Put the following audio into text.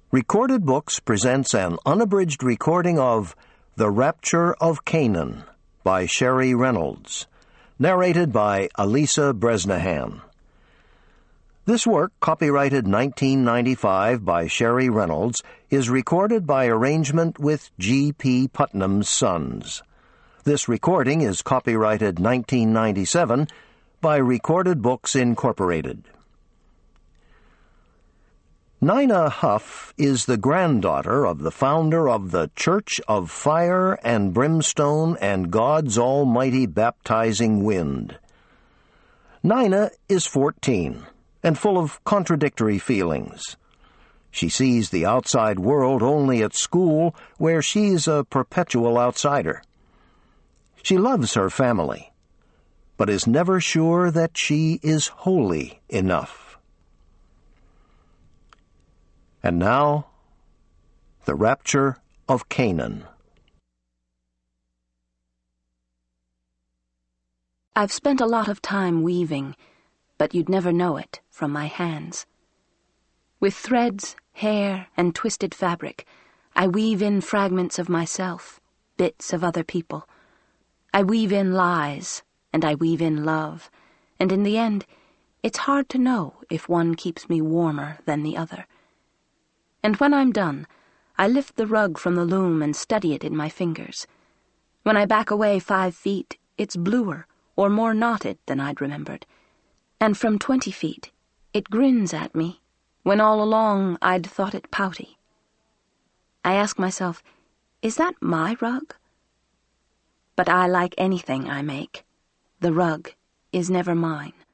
Recorded Books presents an unabridged recording of The Rapture of Canaan by Sherry Reynolds, narrated by Elisa Bresnahan. This work, copyrighted 1995 by Sherry Reynolds, is recorded by arrangement with G.P. Putnam's Sons. This recording is copyrighted 1997 by Recorded Books Incorporated. Nina Huff is the granddaughter of the founder of the Church of Fire and Brimstone and God's Almighty Baptizing Wind. Nina is 14 and full of contradictory feelings. She sees the outside world only at school, where she's a perpetual outsider. She loves her family, but is never sure that she is holy enough. And now, The Rapture of Canaan. I've spent a lot of time weaving, but you'd never know it from my hands. With threads, hair, and twisted fabric, I weave in fragments of myself, bits of other people. I weave in lies, and I weave in love, and in the end, it's hard to know if one keeps me warmer than the other. And when I'm done, I lift the rug from the loom and study it in my fingers. When I back away 5 feet, it's bluer or more knotted than I'd remembered. And from 20 feet, it grins at me, when all along I'd thought it pouty. I ask myself, is that my rug? But I like anything I make. The rug is never mine.